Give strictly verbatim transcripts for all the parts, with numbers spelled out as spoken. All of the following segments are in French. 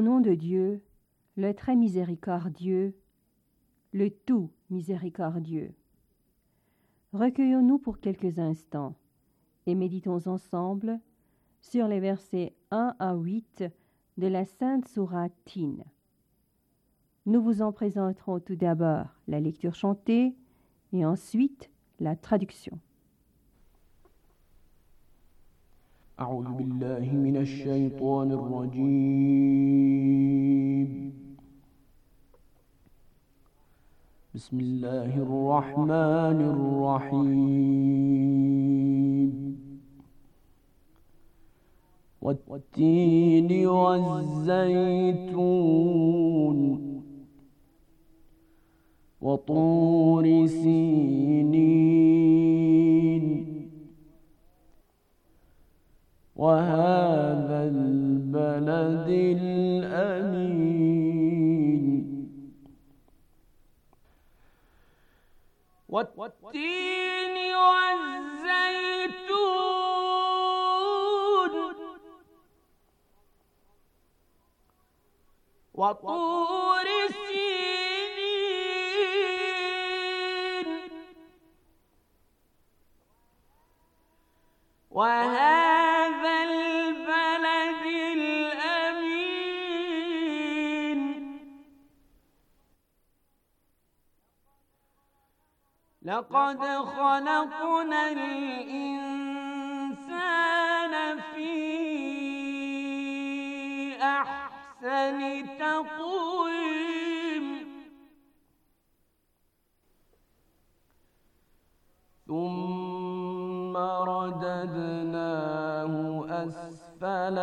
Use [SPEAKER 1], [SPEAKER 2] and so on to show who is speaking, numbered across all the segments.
[SPEAKER 1] Au nom de Dieu, le très miséricordieux, le tout miséricordieux. Recueillons-nous pour quelques instants et méditons ensemble sur les versets un à huit de la Sainte Sourate Tin. Nous vous en présenterons tout d'abord la lecture chantée et ensuite la traduction.
[SPEAKER 2] أعوذ بالله من الشيطان الرجيم بسم الله الرحمن الرحيم والتين والزيتون وطور سينين وهذا البلد الأمين والتين والزيتون وطور سينين وهذا البلد الأمين لقد خلقنا الإنسان في أحسن تقويم ثم رددناه أسفل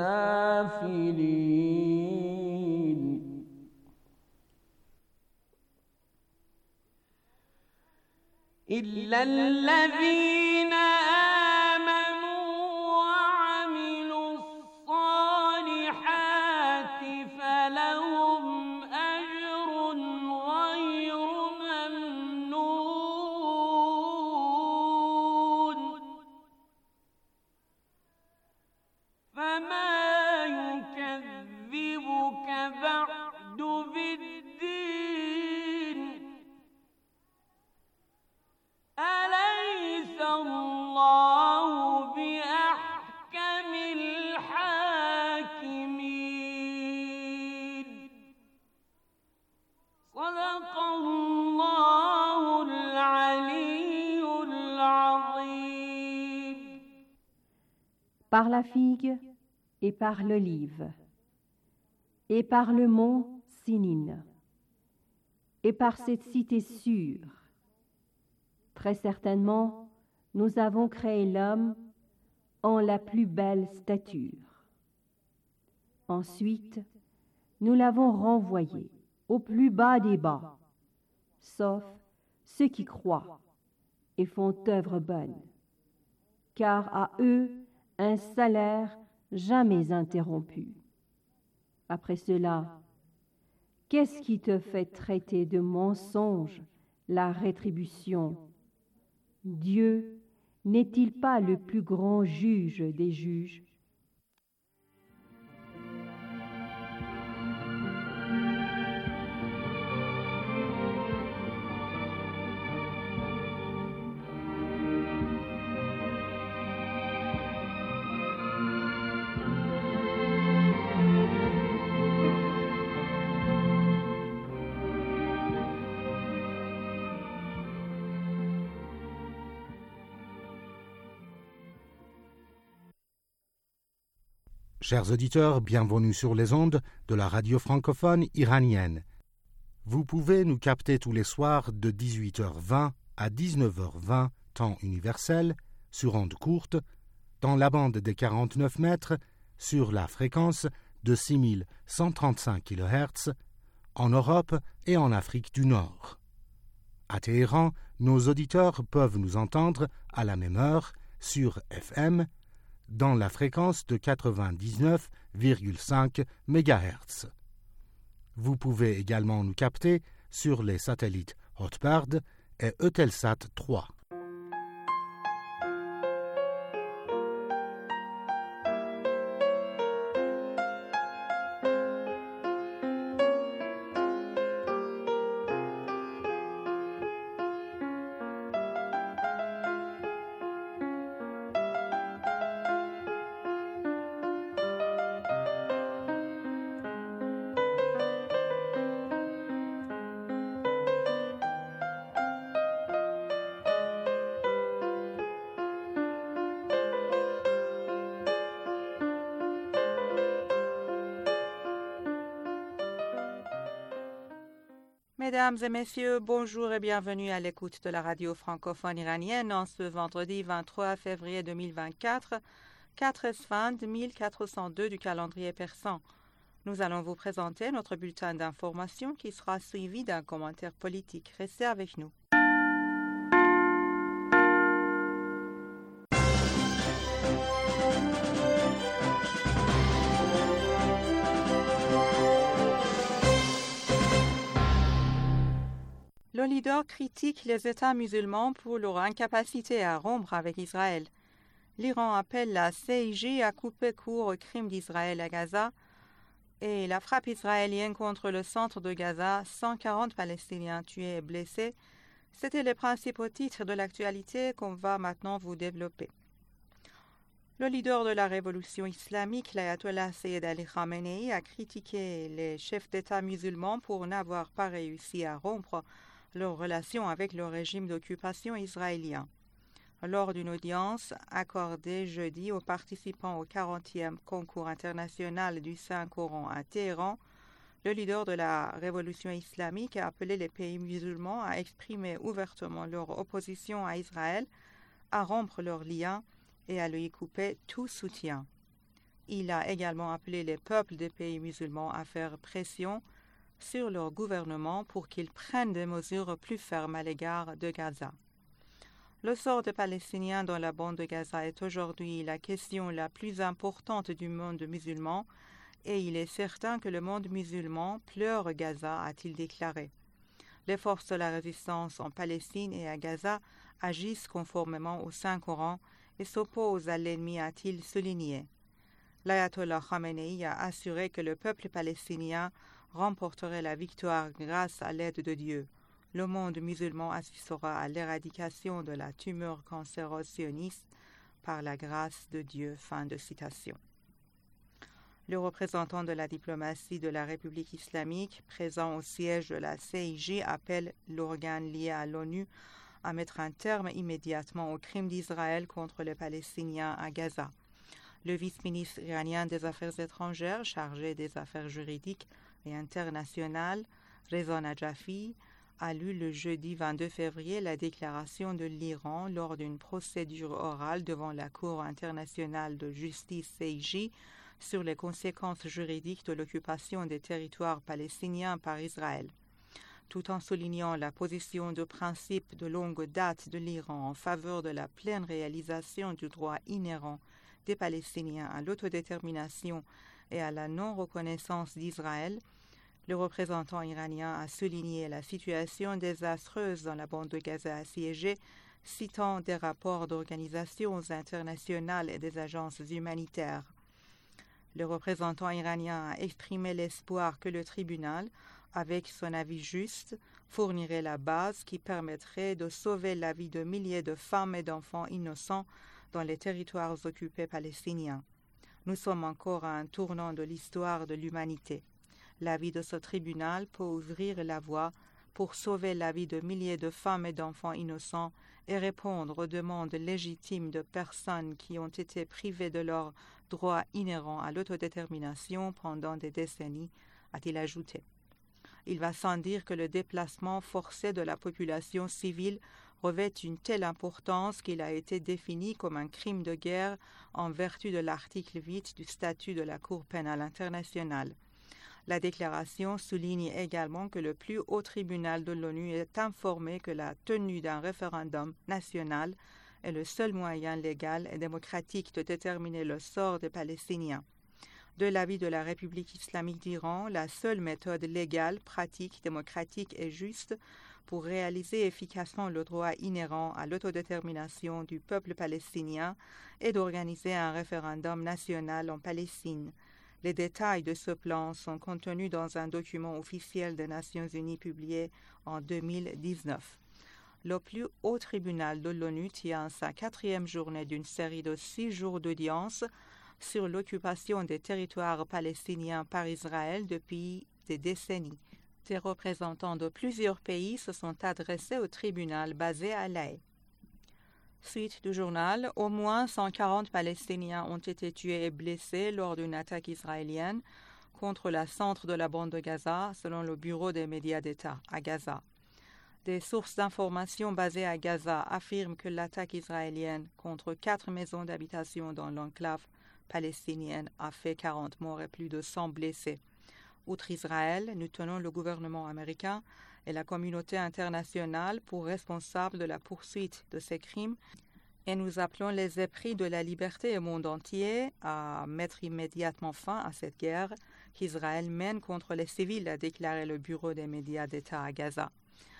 [SPEAKER 2] سافلين إلا الذين آمنوا وعملوا الصالحات فلهم أجر غير ممنون فما يكذبك بعد بالدين أليس الله بأحكم الحاكمين صدق الله العلي العظيم.
[SPEAKER 1] Par la figue et par l'olive, et par le mont Sinin, et par cette cité sûre, très certainement, nous avons créé l'homme en la plus belle stature. Ensuite, nous l'avons renvoyé au plus bas des bas, sauf ceux qui croient et font œuvre bonne, car à eux un salaire jamais interrompu. Après cela, qu'est-ce qui te fait traiter de mensonge la rétribution? Dieu n'est-il pas le plus grand juge des juges?
[SPEAKER 3] Chers auditeurs, bienvenue sur les ondes de la radio francophone iranienne. Vous pouvez nous capter tous les soirs de dix-huit heures vingt à dix-neuf heures vingt, temps universel, sur ondes courtes, dans la bande des quarante-neuf mètres, sur la fréquence de six mille cent trente-cinq kilohertz, en Europe et en Afrique du Nord. À Téhéran, nos auditeurs peuvent nous entendre à la même heure sur F M, dans la fréquence de quatre-vingt-dix-neuf virgule cinq mégahertz. Vous pouvez également nous capter sur les satellites Hotbird et Eutelsat trois.
[SPEAKER 4] Mesdames et messieurs, bonjour et bienvenue à l'écoute de la radio francophone iranienne en ce vendredi vingt-trois février deux mille vingt-quatre, quatre Esfand mille quatre cent deux du calendrier persan. Nous allons vous présenter notre bulletin d'information qui sera suivi d'un commentaire politique. Restez avec nous. Le leader critique les États musulmans pour leur incapacité à rompre avec Israël. L'Iran appelle la C I J à couper court aux crimes d'Israël à Gaza et la frappe israélienne contre le centre de Gaza, cent quarante Palestiniens tués et blessés. C'étaient les principaux titres de l'actualité qu'on va maintenant vous développer. Le leader de la révolution islamique, l'ayatollah Sayyid Ali Khamenei, a critiqué les chefs d'État musulmans pour n'avoir pas réussi à rompre leurs relations avec le régime d'occupation israélien. Lors d'une audience accordée jeudi aux participants au quarantième concours international du Saint-Coran à Téhéran, le leader de la révolution islamique a appelé les pays musulmans à exprimer ouvertement leur opposition à Israël, à rompre leurs liens et à lui couper tout soutien. Il a également appelé les peuples des pays musulmans à faire pression sur leur gouvernement pour qu'ils prennent des mesures plus fermes à l'égard de Gaza. Le sort des Palestiniens dans la bande de Gaza est aujourd'hui la question la plus importante du monde musulman et il est certain que le monde musulman pleure Gaza, a-t-il déclaré. Les forces de la résistance en Palestine et à Gaza agissent conformément au Saint-Coran et s'opposent à l'ennemi, a-t-il souligné. L'ayatollah Khamenei a assuré que le peuple palestinien remporterait la victoire grâce à l'aide de Dieu. Le monde musulman assistera à l'éradication de la tumeur cancéreuse sioniste par la grâce de Dieu. Fin de citation. Le représentant de la diplomatie de la République islamique, présent au siège de la C I J, appelle l'organe lié à l'ONU à mettre un terme immédiatement aux crimes d'Israël contre les Palestiniens à Gaza. Le vice-ministre iranien des Affaires étrangères, chargé des affaires juridiques et internationales, Reza Najafi, a lu le jeudi vingt-deux février la déclaration de l'Iran lors d'une procédure orale devant la Cour internationale de justice C I J sur les conséquences juridiques de l'occupation des territoires palestiniens par Israël. Tout en soulignant la position de principe de longue date de l'Iran en faveur de la pleine réalisation du droit inhérent des Palestiniens à l'autodétermination et à la non-reconnaissance d'Israël, le représentant iranien a souligné la situation désastreuse dans la bande de Gaza assiégée, citant des rapports d'organisations internationales et des agences humanitaires. Le représentant iranien a exprimé l'espoir que le tribunal, avec son avis juste, fournirait la base qui permettrait de sauver la vie de milliers de femmes et d'enfants innocents dans les territoires occupés palestiniens. Nous sommes encore à un tournant de l'histoire de l'humanité. L'avis de ce tribunal peut ouvrir la voie pour sauver la vie de milliers de femmes et d'enfants innocents et répondre aux demandes légitimes de personnes qui ont été privées de leur droit inhérent à l'autodétermination pendant des décennies, a-t-il ajouté. Il va sans dire que le déplacement forcé de la population civile revêt une telle importance qu'il a été défini comme un crime de guerre en vertu de l'article huit du statut de la Cour pénale internationale. La déclaration souligne également que le plus haut tribunal de l'ONU est informé que la tenue d'un référendum national est le seul moyen légal et démocratique de déterminer le sort des Palestiniens. De l'avis de la République islamique d'Iran, la seule méthode légale, pratique, démocratique et juste pour réaliser efficacement le droit inhérent à l'autodétermination du peuple palestinien est d'organiser un référendum national en Palestine. Les détails de ce plan sont contenus dans un document officiel des Nations Unies publié en deux mille dix-neuf. Le plus haut tribunal de l'ONU tient sa quatrième journée d'une série de six jours d'audience sur l'occupation des territoires palestiniens par Israël depuis des décennies. Des représentants de plusieurs pays se sont adressés au tribunal basé à La Haye. Suite du journal, au moins cent quarante Palestiniens ont été tués et blessés lors d'une attaque israélienne contre le centre de la bande de Gaza, selon le Bureau des médias d'État à Gaza. Des sources d'information basées à Gaza affirment que l'attaque israélienne contre quatre maisons d'habitation dans l'enclave palestinienne a fait quarante morts et plus de cent blessés. Outre Israël, nous tenons le gouvernement américain et la communauté internationale pour responsables de la poursuite de ces crimes et nous appelons les épris de la liberté au monde entier à mettre immédiatement fin à cette guerre qu'Israël mène contre les civils, a déclaré le Bureau des médias d'État à Gaza.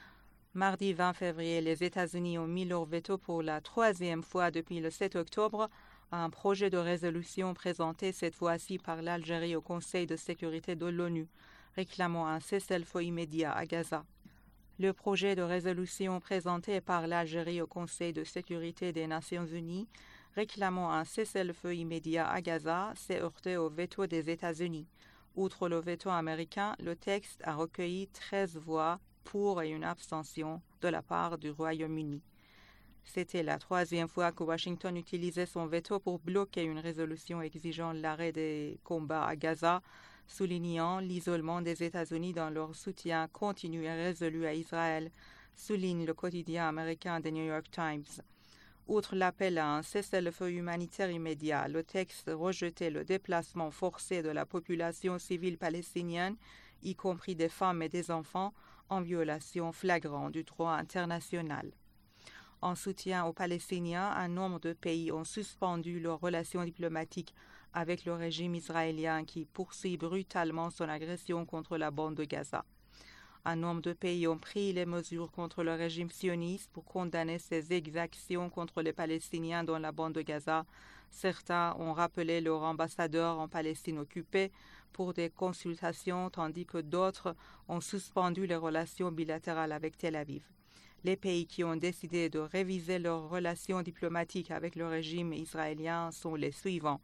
[SPEAKER 4] Mardi vingt février, les États-Unis ont mis leur veto pour la troisième fois depuis le sept octobre à un projet de résolution présenté cette fois-ci par l'Algérie au Conseil de sécurité de l'ONU, réclamant un cessez-le-feu immédiat à Gaza. Le projet de résolution présenté par l'Algérie au Conseil de sécurité des Nations unies, réclamant un cessez-le-feu immédiat à Gaza, s'est heurté au veto des États-Unis. Outre le veto américain, le texte a recueilli treize voix pour et une abstention de la part du Royaume-Uni. C'était la troisième fois que Washington utilisait son veto pour bloquer une résolution exigeant l'arrêt des combats à Gaza, soulignant l'isolement des États-Unis dans leur soutien continu et résolu à Israël, souligne le quotidien américain The New York Times. Outre l'appel à un cessez-le-feu humanitaire immédiat, le texte rejetait le déplacement forcé de la population civile palestinienne, y compris des femmes et des enfants, en violation flagrante du droit international. En soutien aux Palestiniens, un nombre de pays ont suspendu leurs relations diplomatiques avec le régime israélien qui poursuit brutalement son agression contre la bande de Gaza. Un nombre de pays ont pris les mesures contre le régime sioniste pour condamner ses exactions contre les Palestiniens dans la bande de Gaza. Certains ont rappelé leur ambassadeur en Palestine occupée pour des consultations, tandis que d'autres ont suspendu les relations bilatérales avec Tel Aviv. Les pays qui ont décidé de réviser leurs relations diplomatiques avec le régime israélien sont les suivants.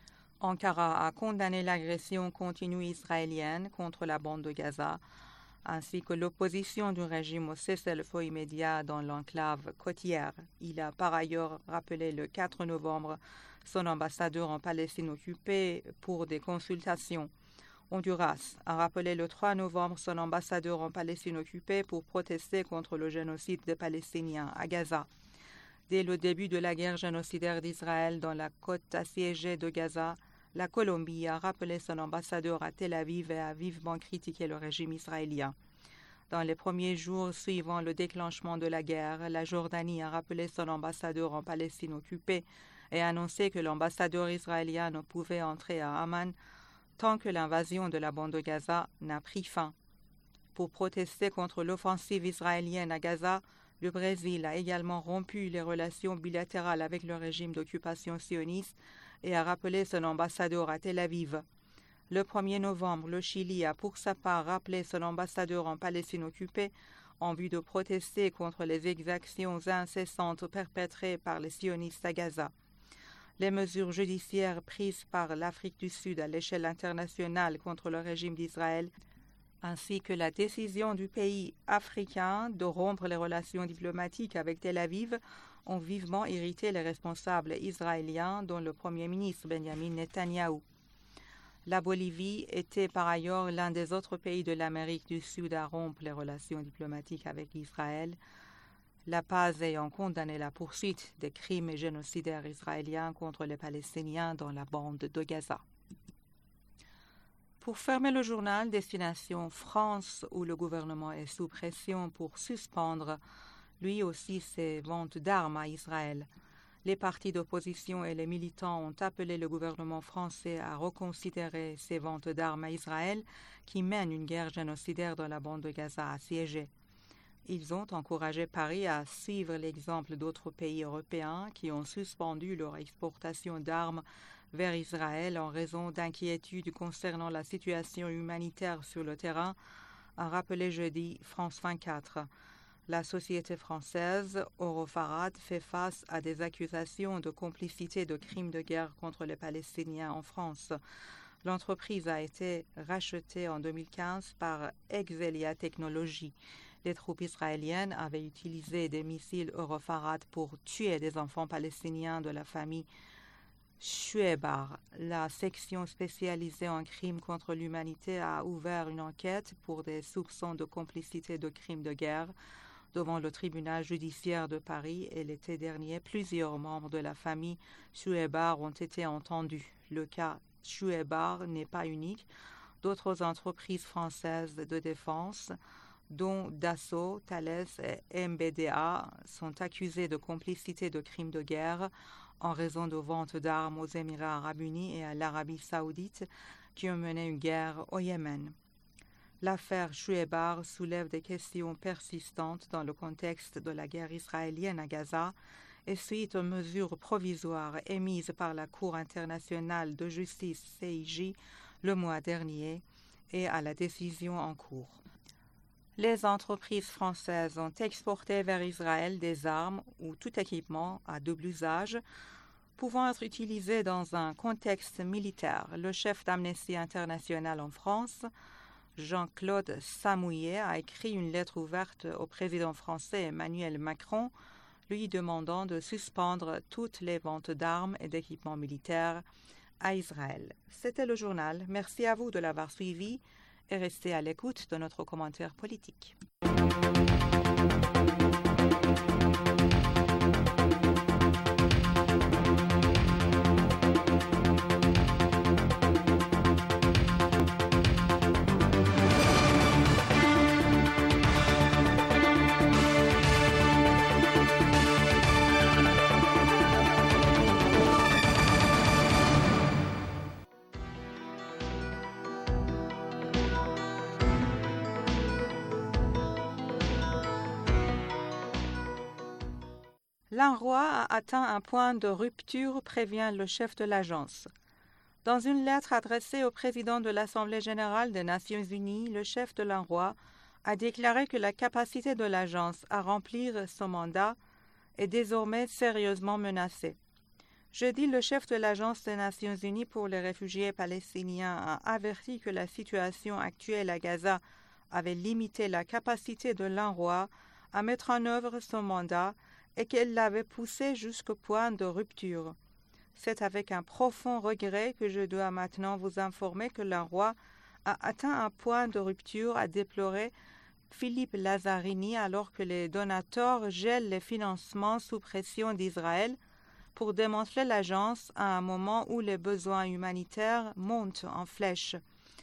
[SPEAKER 4] Ankara a condamné l'agression continue israélienne contre la bande de Gaza, ainsi que l'opposition du régime au cessez-le-feu immédiat dans l'enclave côtière. Il a par ailleurs rappelé le quatre novembre son ambassadeur en Palestine occupée pour des consultations. Honduras a rappelé le trois novembre son ambassadeur en Palestine occupée pour protester contre le génocide des Palestiniens à Gaza. Dès le début de la guerre génocidaire d'Israël dans la côte assiégée de Gaza, la Colombie a rappelé son ambassadeur à Tel Aviv et a vivement critiqué le régime israélien. Dans les premiers jours suivant le déclenchement de la guerre, la Jordanie a rappelé son ambassadeur en Palestine occupée et annoncé que l'ambassadeur israélien ne pouvait entrer à Amman tant que l'invasion de la bande de Gaza n'a pris fin. Pour protester contre l'offensive israélienne à Gaza, le Brésil a également rompu les relations bilatérales avec le régime d'occupation sioniste et a rappelé son ambassadeur à Tel Aviv. Le premier novembre, le Chili a pour sa part rappelé son ambassadeur en Palestine occupée en vue de protester contre les exactions incessantes perpétrées par les sionistes à Gaza. Les mesures judiciaires prises par l'Afrique du Sud à l'échelle internationale contre le régime d'Israël, ainsi que la décision du pays africain de rompre les relations diplomatiques avec Tel Aviv, ont vivement irrité les responsables israéliens, dont le Premier ministre Benjamin Netanyahou. La Bolivie était par ailleurs l'un des autres pays de l'Amérique du Sud à rompre les relations diplomatiques avec Israël, La Paz ayant condamné la poursuite des crimes génocidaires israéliens contre les Palestiniens dans la bande de Gaza. Pour fermer le journal, destination France, où le gouvernement est sous pression pour suspendre lui aussi ses ventes d'armes à Israël. Les partis d'opposition et les militants ont appelé le gouvernement français à reconsidérer ses ventes d'armes à Israël, qui mène une guerre génocidaire dans la bande de Gaza assiégée. Ils ont encouragé Paris à suivre l'exemple d'autres pays européens qui ont suspendu leur exportation d'armes vers Israël en raison d'inquiétudes concernant la situation humanitaire sur le terrain, a rappelé jeudi France vingt-quatre. La société française Eurofarad fait face à des accusations de complicité de crimes de guerre contre les Palestiniens en France. L'entreprise a été rachetée en deux mille quinze par Exelia Technologies. Les troupes israéliennes avaient utilisé des missiles Eurofarad pour tuer des enfants palestiniens de la famille Shuebar, la section spécialisée en crimes contre l'humanité, a ouvert une enquête pour des soupçons de complicité de crimes de guerre devant le tribunal judiciaire de Paris, et l'été dernier, plusieurs membres de la famille Shuebar ont été entendus. Le cas Shuebar n'est pas unique. D'autres entreprises françaises de défense, dont Dassault, Thales et M B D A, sont accusées de complicité de crimes de guerre en raison de ventes d'armes aux Émirats arabes unis et à l'Arabie saoudite, qui ont mené une guerre au Yémen. L'affaire Shuebar soulève des questions persistantes dans le contexte de la guerre israélienne à Gaza et suite aux mesures provisoires émises par la Cour internationale de justice C I J le mois dernier et à la décision en cours. Les entreprises françaises ont exporté vers Israël des armes ou tout équipement à double usage pouvant être utilisé dans un contexte militaire. Le chef d'Amnesty International en France, Jean-Claude Samouillet, a écrit une lettre ouverte au président français Emmanuel Macron, lui demandant de suspendre toutes les ventes d'armes et d'équipements militaires à Israël. C'était le journal. Merci à vous de l'avoir suivi et restez à l'écoute de notre commentaire politique. L'UNRWA a atteint un point de rupture, prévient le chef de l'agence. Dans une lettre adressée au président de l'Assemblée générale des Nations unies, le chef de l'UNRWA a déclaré que la capacité de l'agence à remplir son mandat est désormais sérieusement menacée. Jeudi, le chef de l'Agence des Nations unies pour les réfugiés palestiniens a averti que la situation actuelle à Gaza avait limité la capacité de l'UNRWA à mettre en œuvre son mandat et qu'elle l'avait poussé jusqu'au point de rupture. C'est avec un profond regret que je dois maintenant vous informer que l'UNRWA a atteint un point de rupture, a déploré Philippe Lazzarini, alors que les donateurs gèlent les financements sous pression d'Israël pour démanteler l'agence à un moment où les besoins humanitaires montent en flèche.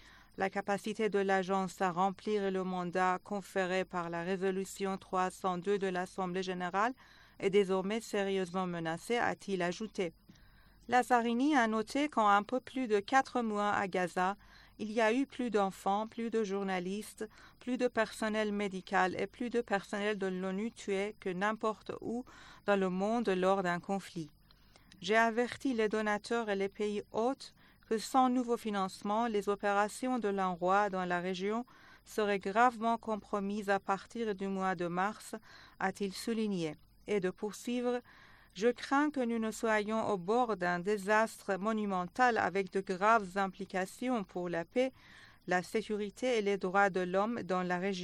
[SPEAKER 4] La capacité de l'agence à remplir le mandat conféré par la résolution trois cent deux de l'Assemblée générale est désormais sérieusement menacée, a-t-il ajouté. Lazzarini a noté qu'en un peu plus de quatre mois à Gaza, il y a eu plus d'enfants, plus de journalistes, plus de personnel médical et plus de personnel de l'ONU tués que n'importe où dans le monde lors d'un conflit. J'ai averti les donateurs et les pays hôtes que sans nouveau financement, les opérations de l'UNRWA dans la région seraient gravement compromises à partir du mois de mars, a-t-il souligné, et de poursuivre « Je crains que nous ne soyons au bord d'un désastre monumental avec de graves implications pour la paix, la sécurité et les droits de l'homme dans la région. »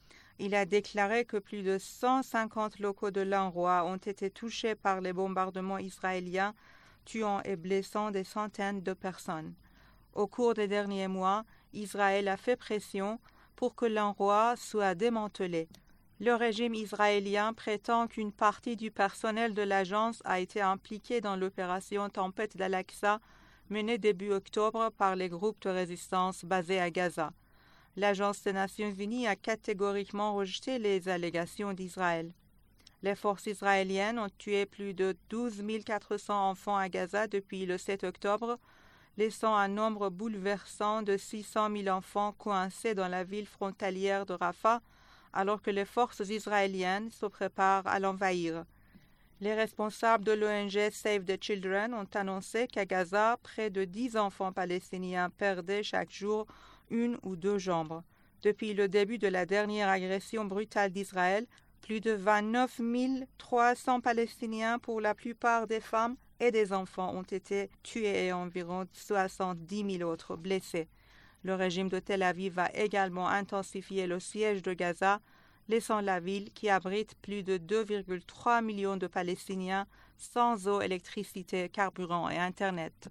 [SPEAKER 4] Il a déclaré que plus de cent cinquante locaux de l'UNRWA ont été touchés par les bombardements israéliens, tuant et blessant des centaines de personnes. Au cours des derniers mois, Israël a fait pression pour que l'UNRWA soit démantelé. Le régime israélien prétend qu'une partie du personnel de l'agence a été impliquée dans l'opération Tempête d'Al-Aqsa menée début octobre par les groupes de résistance basés à Gaza. L'Agence des Nations unies a catégoriquement rejeté les allégations d'Israël. Les forces israéliennes ont tué plus de douze mille quatre cents enfants à Gaza depuis le sept octobre, laissant un nombre bouleversant de six cent mille enfants coincés dans la ville frontalière de Rafah, alors que les forces israéliennes se préparent à l'envahir. Les responsables de l'O N G Save the Children ont annoncé qu'à Gaza, près de dix enfants palestiniens perdaient chaque jour une ou deux jambes. Depuis le début de la dernière agression brutale d'Israël, plus de vingt-neuf mille trois cents Palestiniens, pour la plupart des femmes et des enfants, ont été tués et environ soixante-dix mille autres blessés. Le régime de Tel Aviv va également intensifier le siège de Gaza, laissant la ville, qui abrite plus de deux virgule trois millions de Palestiniens, sans eau, électricité, carburant et Internet.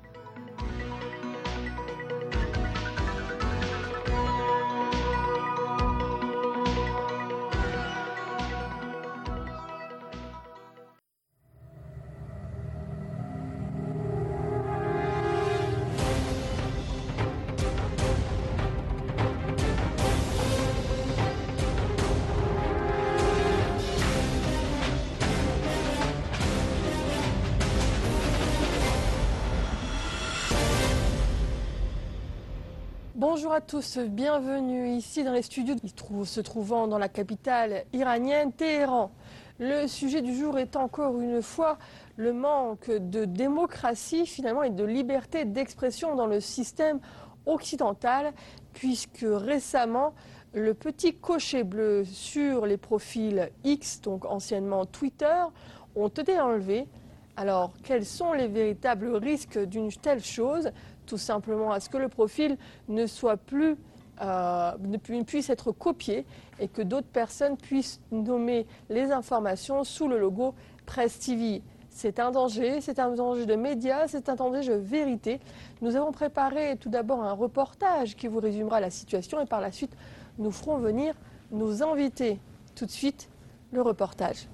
[SPEAKER 5] Bonjour à tous, bienvenue ici dans les studios se trouvant dans la capitale iranienne, Téhéran. Le sujet du jour est encore une fois le manque de démocratie finalement et de liberté d'expression dans le système occidental, puisque récemment le petit cocher bleu sur les profils X, donc anciennement Twitter, ont été enlevés. Alors quels sont les véritables risques d'une telle chose ? Tout simplement à ce que le profil ne soit plus, euh, ne puisse être copié et que d'autres personnes puissent nommer les informations sous le logo Presse T V. C'est un danger, c'est un danger de médias, c'est un danger de vérité. Nous avons préparé tout d'abord un reportage qui vous résumera la situation et par la suite nous ferons venir nos invités. Tout de suite, le reportage.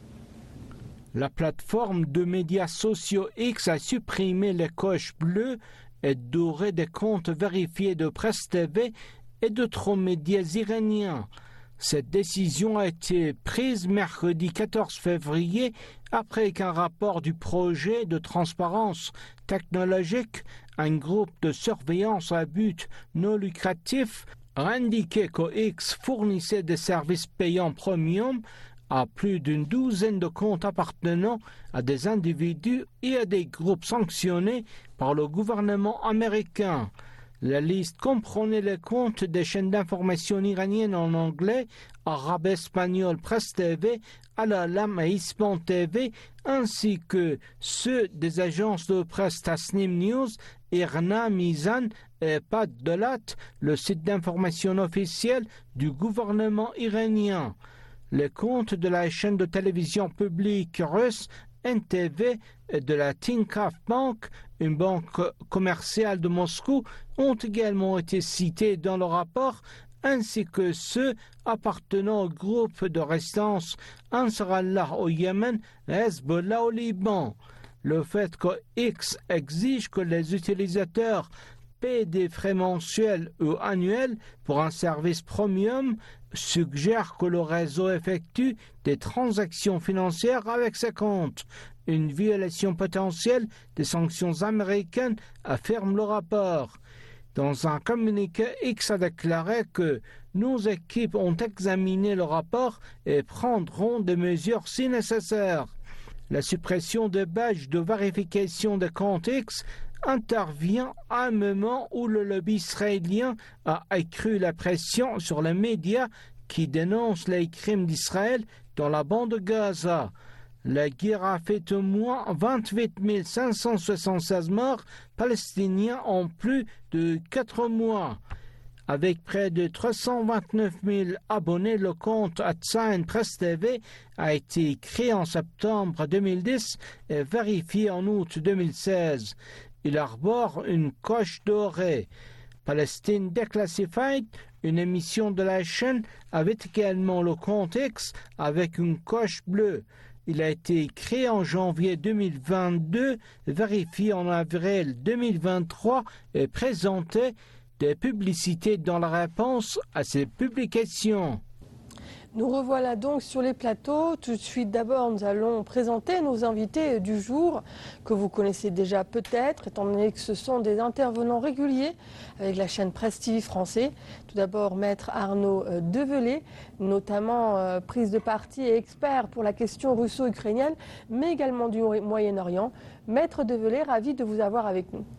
[SPEAKER 6] La plateforme de médias sociaux X a supprimé les coches bleues et dorées des comptes vérifiés de Presse T V et d'autres médias iraniens. Cette décision a été prise mercredi quatorze février après qu'un rapport du projet de transparence technologique, un groupe de surveillance à but non lucratif, a indiqué que X fournissait des services payants premium à plus d'une douzaine de comptes appartenant à des individus et à des groupes sanctionnés par le gouvernement américain. La liste comprenait les comptes des chaînes d'information iraniennes en anglais, arabe, espagnol, Presse T V, Al-Alam et Ispan T V, ainsi que ceux des agences de presse Tasnim News, Irna, Mizan et Paddolat, le site d'information officiel du gouvernement iranien. Les comptes de la chaîne de télévision publique russe N T V et de la Tinkoff Bank, une banque commerciale de Moscou, ont également été cités dans le rapport, ainsi que ceux appartenant au groupe de résistance Ansar Allah au Yémen et Hezbollah au Liban. Le fait que X exige que les utilisateurs paient des frais mensuels ou annuels pour un service premium suggère que le réseau effectue des transactions financières avec ses comptes, une violation potentielle des sanctions américaines, affirme le rapport. Dans un communiqué, X a déclaré que nos équipes ont examiné le rapport et prendront des mesures si nécessaires. La suppression des badges de vérification des comptes X intervient à un moment où le lobby israélien a accru la pression sur les médias qui dénoncent les crimes d'Israël dans la bande de Gaza. La guerre a fait au moins vingt-huit mille cinq cent soixante-seize morts palestiniens en plus de quatre mois. Avec près de trois cent vingt-neuf mille abonnés, le compte Atsain Presse T V a été créé en septembre deux mille dix et vérifié en août deux mille seize. Il arbore une coche dorée. Palestine Declassified, une émission de la chaîne, avait également le compte X avec une coche bleue. Il a été créé en janvier deux mille vingt-deux, vérifié en avril deux mille vingt-trois et présentait des publicités dans la réponse à ces publications.
[SPEAKER 5] Nous revoilà donc sur les plateaux. Tout de suite, d'abord, nous allons présenter nos invités du jour, que vous connaissez déjà peut-être, étant donné que ce sont des intervenants réguliers avec la chaîne Presse T V français. Tout d'abord, maître Arnaud Develay, notamment euh, prise de parti et expert pour la question russo-ukrainienne, mais également du Moyen-Orient. Maître Develay, ravi de vous avoir avec nous.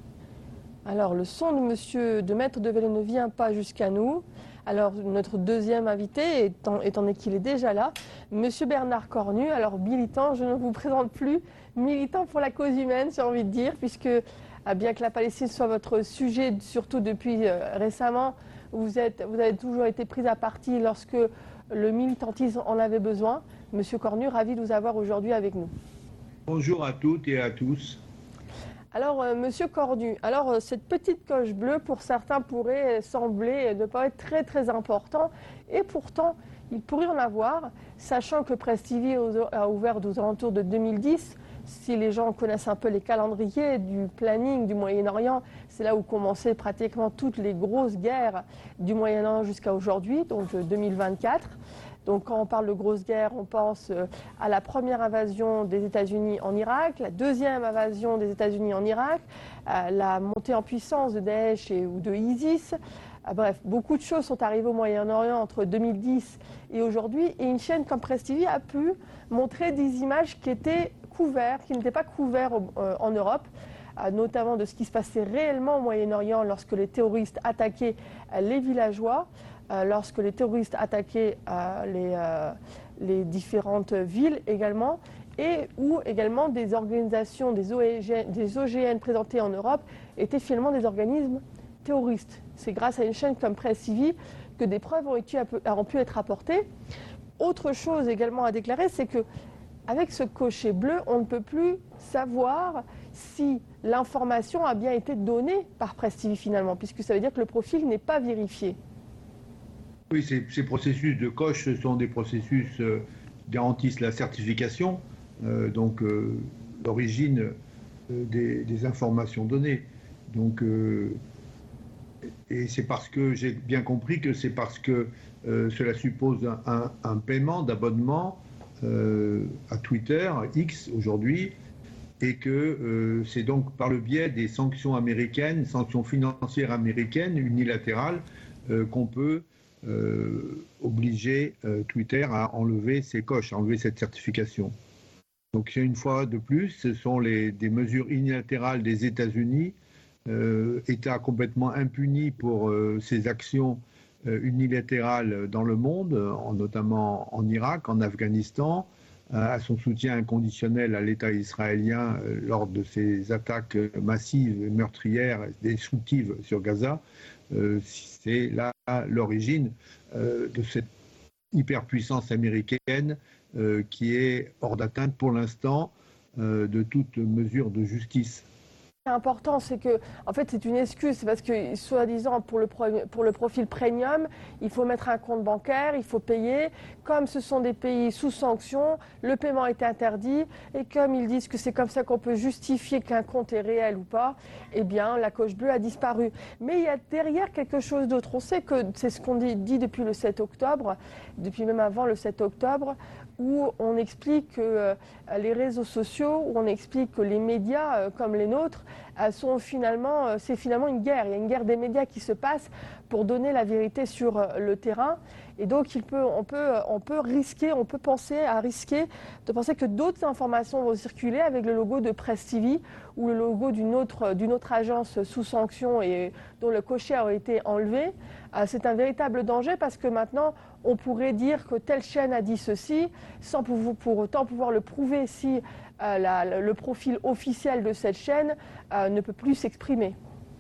[SPEAKER 5] Alors, le son de, monsieur, de maître Develay ne vient pas jusqu'à nous. Alors, notre deuxième invité, étant, étant donné qu'il est déjà là, monsieur Bernard Cornu, alors militant, je ne vous présente plus, militant pour la cause humaine, j'ai envie de dire, puisque, bien que la Palestine soit votre sujet, surtout depuis euh, récemment, vous, êtes, vous avez toujours été pris à partie lorsque le militantisme en avait besoin. Monsieur Cornu, ravi de vous avoir aujourd'hui avec nous.
[SPEAKER 7] Bonjour à toutes et à tous.
[SPEAKER 5] Alors, euh, Monsieur Cornu, alors euh, cette petite coche bleue, pour certains, pourrait sembler ne pas être très très important, et pourtant, il pourrait en avoir, sachant que Presse T V a ouvert aux alentours de deux mille dix. Si les gens connaissent un peu les calendriers du planning du Moyen-Orient, c'est là où commençaient pratiquement toutes les grosses guerres du Moyen-Orient jusqu'à aujourd'hui, donc deux mille vingt-quatre. Donc quand on parle de grosses guerres, on pense à la première invasion des États-Unis en Irak, la deuxième invasion des États-Unis en Irak, la montée en puissance de Daesh et, ou de ISIS. Bref, beaucoup de choses sont arrivées au Moyen-Orient entre deux mille dix et aujourd'hui. Et une chaîne comme Presse T V a pu montrer des images qui étaient couvertes, qui n'étaient pas couvertes euh, en Europe, euh, notamment de ce qui se passait réellement au Moyen-Orient lorsque les terroristes attaquaient euh, les villageois. Euh, lorsque les terroristes attaquaient euh, les, euh, les différentes villes également, et où également des organisations, des O G N, des O G N présentées en Europe étaient finalement des organismes terroristes. C'est grâce à une chaîne comme Presse T V que des preuves ont, été, ont pu être apportées. Autre chose également à déclarer, c'est que avec ce cocher bleu, on ne peut plus savoir si l'information a bien été donnée par Presse T V finalement, puisque ça veut dire que le profil n'est pas vérifié.
[SPEAKER 7] Oui, ces, ces processus de coche sont des processus euh, qui garantissent la certification, euh, donc euh, l'origine euh, des, des informations données. Donc, euh, et c'est parce que j'ai bien compris que c'est parce que euh, cela suppose un, un, un paiement d'abonnement euh, à Twitter, X aujourd'hui, et que euh, c'est donc par le biais des sanctions américaines, sanctions financières américaines unilatérales, euh, qu'on peut Euh, obliger euh, Twitter à enlever ces coches, à enlever cette certification. Donc une fois de plus, ce sont les, des mesures unilatérales des États-Unis, euh, État complètement impuni pour euh, ses actions euh, unilatérales dans le monde, en, notamment en Irak, en Afghanistan, euh, à son soutien inconditionnel à l'État israélien euh, lors de ses attaques massives, meurtrières, destructives sur Gaza. Euh, c'est là l'origine euh, de cette hyperpuissance américaine euh, qui est hors d'atteinte pour l'instant euh, de toute mesure de justice.
[SPEAKER 5] Ce qui est important, c'est que, en fait, c'est une excuse, c'est parce que, soi-disant, pour le, pro- pour le profil premium, il faut mettre un compte bancaire, il faut payer. Comme ce sont des pays sous sanction, le paiement est interdit. Et comme ils disent que c'est comme ça qu'on peut justifier qu'un compte est réel ou pas, eh bien, la coche bleue a disparu. Mais il y a derrière quelque chose d'autre. On sait que c'est ce qu'on dit, dit depuis le sept octobre, depuis même avant le sept octobre, où on explique que euh, les réseaux sociaux, où on explique que les médias euh, comme les nôtres euh, sont finalement, euh, c'est finalement une guerre. Il y a une guerre des médias qui se passe pour donner la vérité sur euh, le terrain. Et donc, il peut, on, peut, on peut risquer, on peut penser à risquer de penser que d'autres informations vont circuler avec le logo de Presse T V ou le logo d'une autre, d'une autre agence sous sanction et dont le cochet a été enlevé. Euh, c'est un véritable danger parce que maintenant, on pourrait dire que telle chaîne a dit ceci sans pour, pour autant pouvoir le prouver si euh, la, le profil officiel de cette chaîne euh, ne peut plus s'exprimer.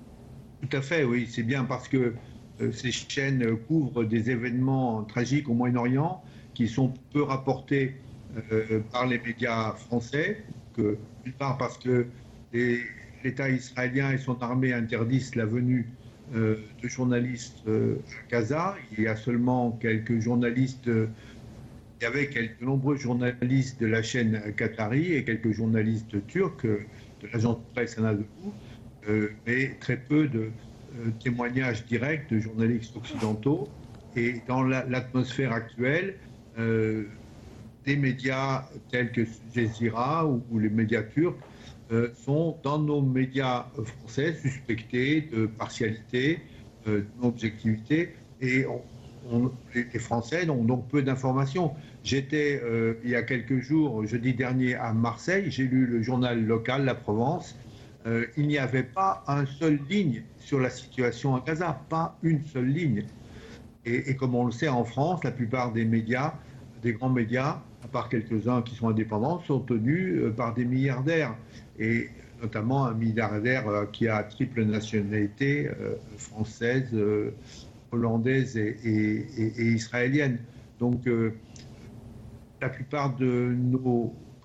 [SPEAKER 7] Tout à fait, oui. C'est bien parce que euh, ces chaînes couvrent des événements tragiques au Moyen-Orient qui sont peu rapportés euh, par les médias français. Que, d'une part parce que les, l'État israélien et son armée interdisent la venue Euh, de journalistes euh, à Gaza. Il y a seulement quelques journalistes, euh, il y avait quelques nombreux journalistes de la chaîne qatari et quelques journalistes turcs euh, de l'agence de presse Anadolu, euh, mais très peu de euh, témoignages directs de journalistes occidentaux. Et dans la, l'atmosphère actuelle, euh, des médias tels que Jazeera ou, ou les médias turcs Euh, sont dans nos médias français suspectés de partialité, euh, d'objectivité, et on, on, les Français ont donc peu d'informations. J'étais euh, il y a quelques jours, jeudi dernier, à Marseille, j'ai lu le journal local, La Provence. Euh, il n'y avait pas une seule ligne sur la situation à Gaza, pas une seule ligne. Et, et comme on le sait en France, la plupart des médias, des grands médias, à part quelques-uns qui sont indépendants, sont tenus euh, par des milliardaires. Et notamment un milliardaire euh, qui a triple nationalité, euh, française, euh, hollandaise et, et, et, et israélienne. Donc, euh, la plupart de nos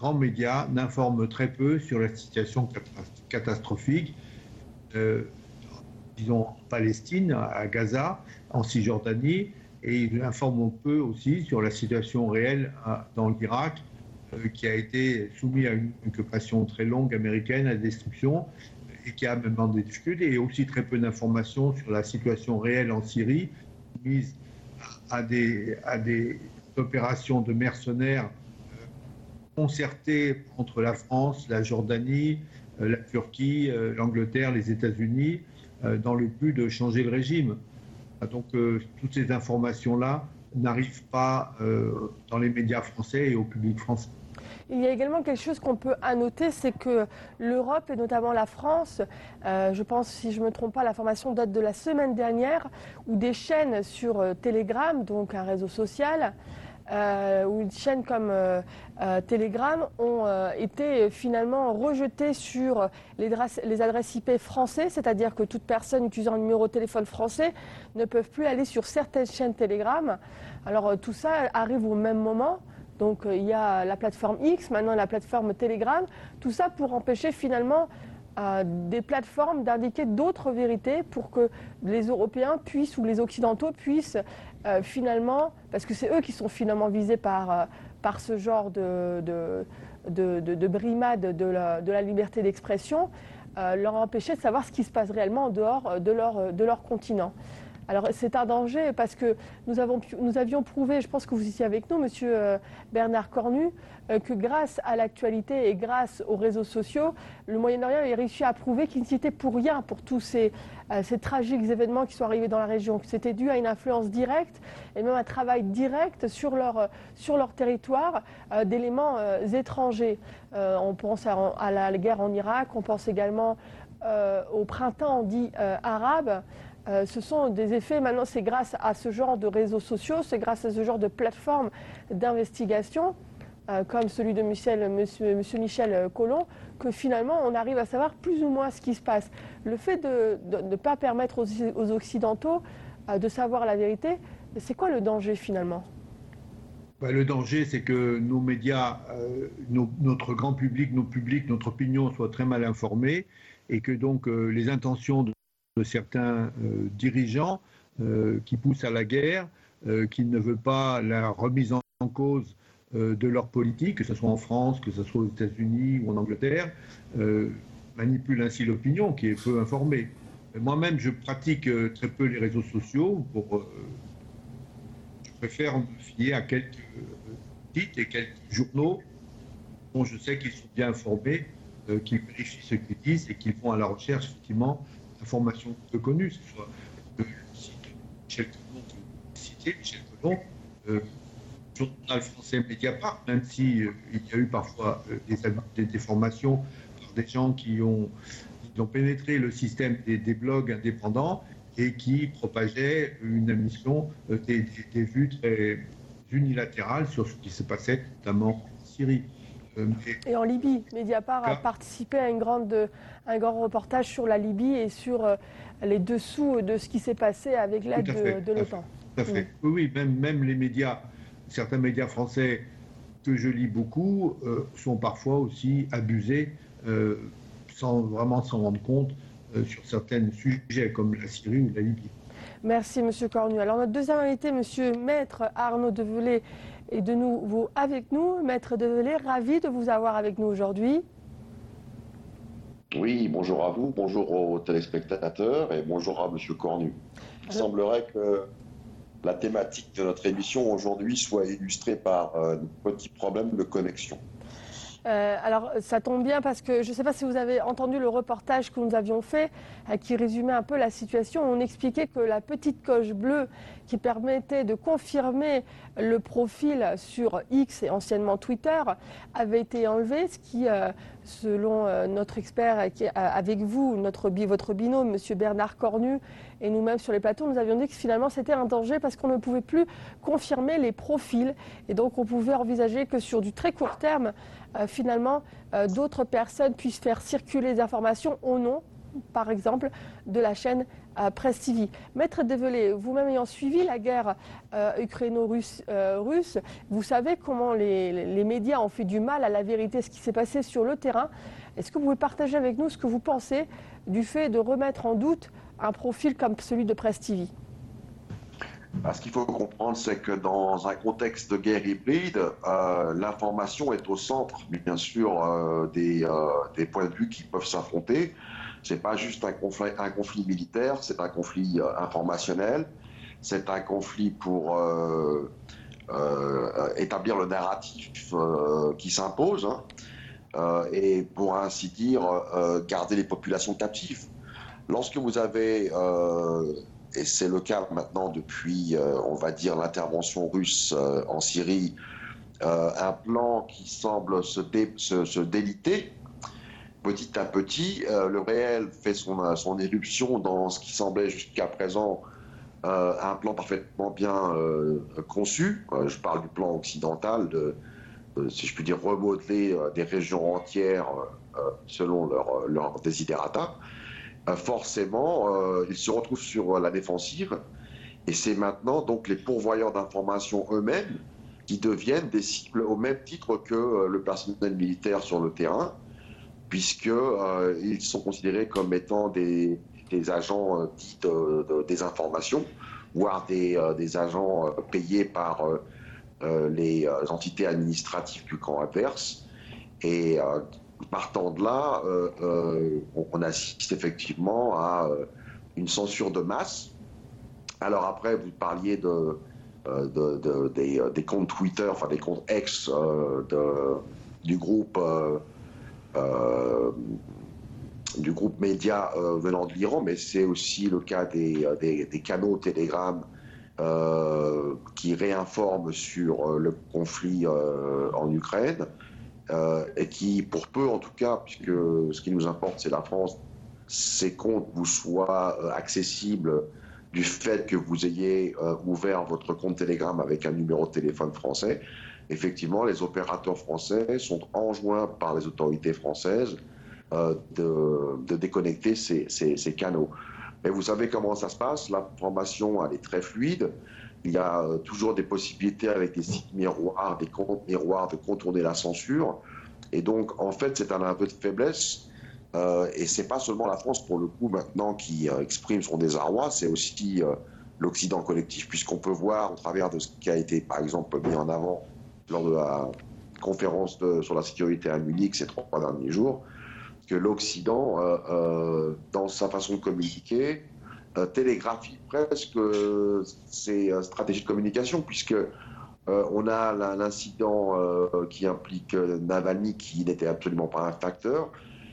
[SPEAKER 7] grands médias n'informent très peu sur la situation catastrophique, euh, disons en Palestine, à Gaza, en Cisjordanie, et ils informent peu aussi sur la situation réelle dans l'Irak, euh, qui a été soumis à une occupation très longue américaine, à la destruction, et qui a même des difficultés, et aussi très peu d'informations sur la situation réelle en Syrie, mise à des, à des opérations de mercenaires euh, concertées entre la France, la Jordanie, euh, la Turquie, euh, l'Angleterre, les États-Unis, euh, dans le but de changer le régime. Donc euh, toutes ces informations-là n'arrivent pas euh, dans les médias français et au public français.
[SPEAKER 5] Il y a également quelque chose qu'on peut annoter, c'est que l'Europe et notamment la France, euh, je pense, si je ne me trompe pas, l'information date de la semaine dernière, où des chaînes sur euh, Telegram, donc un réseau social, euh, où une chaîne comme euh, euh, Telegram ont euh, été finalement rejetées sur les, les adresses I P français, c'est-à-dire que toute personne utilisant un numéro de téléphone français ne peuvent plus aller sur certaines chaînes Telegram. Alors euh, tout ça arrive au même moment. Donc euh, il y a la plateforme X, maintenant la plateforme Telegram, tout ça pour empêcher finalement euh, des plateformes d'indiquer d'autres vérités pour que les Européens puissent, ou les Occidentaux puissent euh, finalement, parce que c'est eux qui sont finalement visés par, euh, par ce genre de, de, de, de, de brimade de la, de la liberté d'expression, euh, leur empêcher de savoir ce qui se passe réellement en dehors de leur, de leur continent. Alors c'est un danger parce que nous, avons, nous avions prouvé, je pense que vous étiez avec nous, monsieur Bernard Cornu, que grâce à l'actualité et grâce aux réseaux sociaux, le Moyen-Orient a réussi à prouver qu'il n'y était pour rien pour tous ces, ces tragiques événements qui sont arrivés dans la région, que c'était dû à une influence directe et même un travail direct sur leur, sur leur territoire euh, d'éléments euh, étrangers. Euh, on pense à, à la guerre en Irak, on pense également euh, au printemps dit euh, arabe. Euh, ce sont des effets, maintenant c'est grâce à ce genre de réseaux sociaux, c'est grâce à ce genre de plateformes d'investigation, euh, comme celui de Michel, monsieur, monsieur Michel Collomb, que finalement on arrive à savoir plus ou moins ce qui se passe. Le fait de ne pas permettre aux, aux Occidentaux euh, de savoir la vérité, c'est quoi le danger finalement ?
[SPEAKER 7] Ben, le danger, c'est que nos médias, euh, nos, notre grand public, nos publics, notre opinion soient très mal informés et que donc euh, les intentions de de certains euh, dirigeants euh, qui poussent à la guerre, euh, qui ne veulent pas la remise en cause euh, de leur politique, que ce soit en France, que ce soit aux États-Unis ou en Angleterre, euh, manipulent ainsi l'opinion qui est peu informée. Moi-même, je pratique euh, très peu les réseaux sociaux. Pour, euh, je préfère me fier à quelques sites et quelques journaux dont je sais qu'ils sont bien informés, euh, qu'ils vérifient ce qu'ils disent et qu'ils vont à la recherche, effectivement, d'informations peu connues, que ce soit le site de Michel Collomb, cité Michel Collomb, euh, journal français Mediapart, même si euh, il y a eu parfois euh, des, des déformations par des gens qui ont, qui ont pénétré le système des, des blogs indépendants et qui propageaient une émission, euh, des, des, des vues très unilatérales sur ce qui se passait, notamment en Syrie.
[SPEAKER 5] Et en Libye, Mediapart a participé à, une grande, à un grand reportage sur la Libye et sur euh, les dessous de ce qui s'est passé avec l'aide de, de l'OTAN.
[SPEAKER 7] Tout à fait. Mmh. Oui, oui, même, même les médias, certains médias français que je lis beaucoup, euh, sont parfois aussi abusés euh, sans vraiment s'en rendre compte euh, sur certains sujets comme la Syrie ou la Libye.
[SPEAKER 5] Merci, monsieur Cornu. Alors, notre deuxième invité, monsieur Maître Arnaud Develay, est de nouveau avec nous. Maître Develay, ravi de vous avoir avec nous aujourd'hui.
[SPEAKER 8] Oui, bonjour à vous, bonjour aux téléspectateurs et bonjour à monsieur Cornu. Il Alors... semblerait que la thématique de notre émission aujourd'hui soit illustrée par euh, un petit problème de connexion.
[SPEAKER 5] Euh, alors, ça tombe bien parce que je ne sais pas si vous avez entendu le reportage que nous avions fait euh, qui résumait un peu la situation. On expliquait que la petite coche bleue qui permettait de confirmer le profil sur X et anciennement Twitter avait été enlevée, ce qui, euh, selon euh, notre expert qui, euh, avec vous, notre, votre binôme, monsieur Bernard Cornu, et nous-mêmes sur les plateaux, nous avions dit que finalement c'était un danger parce qu'on ne pouvait plus confirmer les profils et donc on pouvait envisager que sur du très court terme, euh, finalement, euh, d'autres personnes puissent faire circuler des informations au nom par exemple, de la chaîne euh, Presse T V. Maître Develay, vous-même ayant suivi la guerre euh, ukraino-russe, euh, russe, vous savez comment les, les médias ont fait du mal à la vérité, ce qui s'est passé sur le terrain. Est-ce que vous pouvez partager avec nous ce que vous pensez du fait de remettre en doute un profil comme celui de Presse T V?
[SPEAKER 8] Ce qu'il faut comprendre, c'est que dans un contexte de guerre hybride, euh, l'information est au centre, bien sûr, euh, des, euh, des points de vue qui peuvent s'affronter. Ce n'est pas juste un conflit, un conflit militaire, c'est un conflit euh, informationnel, c'est un conflit pour euh, euh, établir le narratif euh, qui s'impose, hein, euh, et pour ainsi dire, euh, garder les populations captives. Lorsque vous avez... Euh, et c'est le cas maintenant depuis, euh, on va dire, l'intervention russe euh, en Syrie, euh, un plan qui semble se, dé, se, se déliter petit à petit. Euh, le réel fait son, son éruption dans ce qui semblait jusqu'à présent euh, un plan parfaitement bien euh, conçu. Euh, je parle du plan occidental, de, de, si je puis dire, remodeler euh, des régions entières euh, selon leur, leur desiderata. Forcément, euh, ils se retrouvent sur la défensive et c'est maintenant donc les pourvoyeurs d'informations eux-mêmes qui deviennent des cibles au même titre que euh, le personnel militaire sur le terrain, puisque euh, ils sont considérés comme étant des, des agents euh, dits de, de désinformation, voire des, euh, des agents euh, payés par euh, euh, les euh, entités administratives du camp adverse. Et euh, partant de là, euh, euh, on assiste effectivement à euh, une censure de masse. Alors après, vous parliez de, euh, de, de, des, des comptes Twitter, enfin des comptes ex euh, de, du groupe euh, euh, du groupe média euh, venant de l'Iran, mais c'est aussi le cas des, des, des canaux Telegram euh, qui réinforment sur euh, le conflit euh, en Ukraine. Euh, et qui, pour peu en tout cas, puisque ce qui nous importe c'est la France, ces comptes vous soient euh, accessibles du fait que vous ayez euh, ouvert votre compte Telegram avec un numéro de téléphone français. Effectivement, les opérateurs français sont enjoints par les autorités françaises euh, de, de déconnecter ces, ces, ces canaux. Mais vous savez comment ça se passe, l'information elle est très fluide. Il y a euh, toujours des possibilités avec des sites miroirs, des comptes miroirs de contourner la censure. Et donc, en fait, c'est un aveu de faiblesse. Euh, et c'est pas seulement la France, pour le coup, maintenant, qui euh, exprime son désarroi, c'est aussi euh, l'Occident collectif, puisqu'on peut voir, au travers de ce qui a été, par exemple, mis en avant lors de la conférence de, sur la sécurité à Munich ces trois derniers jours, que l'Occident, euh, euh, dans sa façon de communiquer, Euh, télégraphie presque euh, ces euh, stratégies de communication, puisque euh, on a l'incident euh, qui implique euh, Navalny, qui n'était absolument pas un facteur,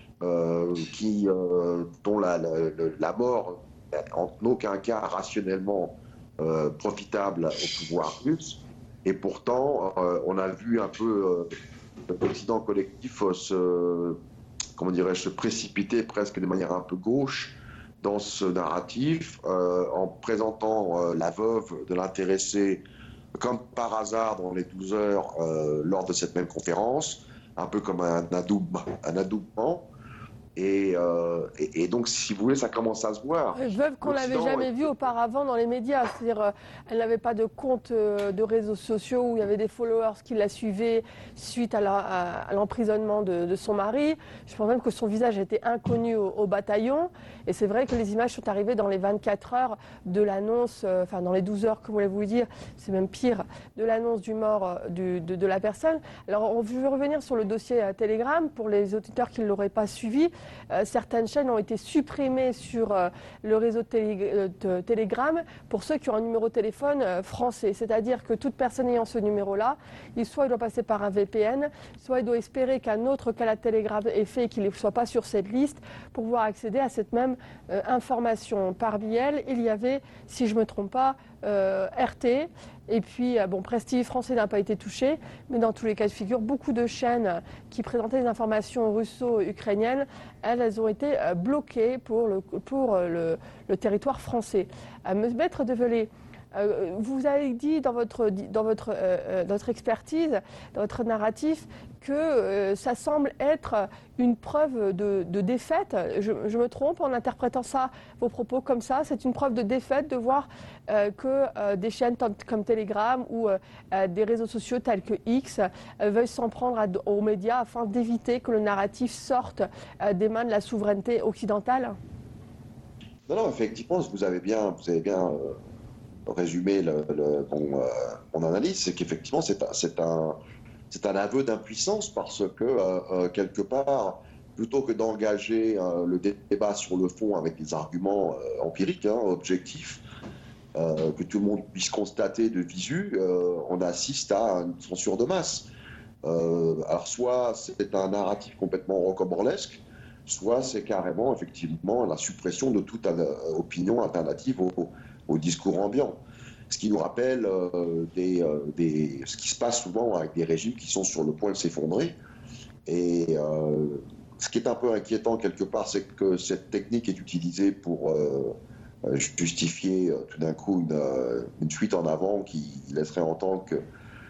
[SPEAKER 8] euh, qui, euh, dont la, la, la mort n'est en aucun cas rationnellement euh, profitable au pouvoir russe, et pourtant euh, on a vu un peu euh, l'Occident collectif euh, se, comment dirais-je, se précipiter presque de manière un peu gauche dans ce narratif, euh, en présentant euh, la veuve de l'intéressé comme par hasard dans les douze heures euh, lors de cette même conférence, un peu comme un, adoub, un adoubement. Et, euh, et, et donc, si vous voulez, ça commence à se voir.
[SPEAKER 5] Une veuve qu'on n'avait jamais vue auparavant dans les médias. C'est-à-dire, euh, elle n'avait pas de compte euh, de réseaux sociaux où il y avait des followers qui la suivaient suite à l'emprisonnement à, à de, de son mari. Je pense même que son visage était inconnu au, au bataillon. Et c'est vrai que les images sont arrivées dans les vingt-quatre heures de l'annonce, euh, enfin dans les douze heures, comme voulez-vous dire, c'est même pire, de l'annonce du mort euh, du, de, de la personne. Alors, on veut revenir sur le dossier à Telegram pour les auditeurs qui ne l'auraient pas suivi. Euh, certaines chaînes ont été supprimées sur euh, le réseau de, télé, de Telegram pour ceux qui ont un numéro de téléphone euh, français. C'est-à-dire que toute personne ayant ce numéro-là, il, soit il doit passer par un V P N, soit il doit espérer qu'un autre canal Telegram est fait et qu'il ne soit pas sur cette liste pour pouvoir accéder à cette même euh, information. Parmi elles, il y avait, si je ne me trompe pas, euh, R T. Et puis, bon, Presse T V français n'a pas été touché, mais dans tous les cas de figure, beaucoup de chaînes qui présentaient des informations russo-ukrainiennes, elles, elles ont été bloquées pour le, pour le, le territoire français. Maître Develay, Euh, vous avez dit dans votre, dans votre, euh, dans votre expertise, dans votre narratif, que euh, ça semble être une preuve de, de défaite. Je, je me trompe en interprétant ça, vos propos comme ça? C'est une preuve de défaite de voir euh, que euh, des chaînes t- comme Telegram ou euh, des réseaux sociaux tels que X euh, veuillent s'en prendre à, aux médias afin d'éviter que le narratif sorte euh, des mains de la souveraineté occidentale?
[SPEAKER 8] Non, non, effectivement, vous avez bien, vous avez bien euh, résumé le, le, mon, euh, mon analyse, c'est qu'effectivement, c'est un, c'est un, c'est un aveu d'impuissance parce que, euh, euh, quelque part, plutôt que d'engager euh, le débat sur le fond avec des arguments euh, empiriques, hein, objectifs, euh, que tout le monde puisse constater de visu, euh, on assiste à une censure de masse. Euh, alors, soit c'est un narratif complètement rocambolesque, soit c'est carrément, effectivement, la suppression de toute euh, opinion alternative au, au discours ambiant. Ce qui nous rappelle euh, des, euh, des, ce qui se passe souvent avec des régimes qui sont sur le point de s'effondrer. Et euh, ce qui est un peu inquiétant quelque part, c'est que cette technique est utilisée pour euh, justifier euh, tout d'un coup une, euh, une fuite en avant qui laisserait entendre que